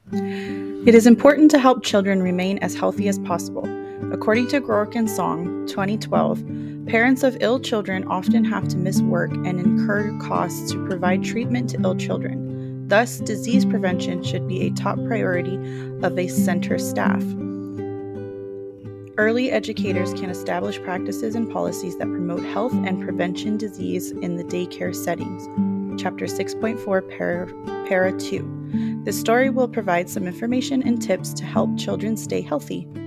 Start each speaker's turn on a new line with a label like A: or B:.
A: It is important to help children remain as healthy as possible. According to Groark and Song, 2012, parents of ill children often have to miss work and incur costs to provide treatment to ill children. Thus, disease prevention should be a top priority of a center staff. Early educators can establish practices and policies that promote health and prevention disease in the daycare settings. Chapter 6.4, Para 2. This story will provide some information and tips to help children stay healthy.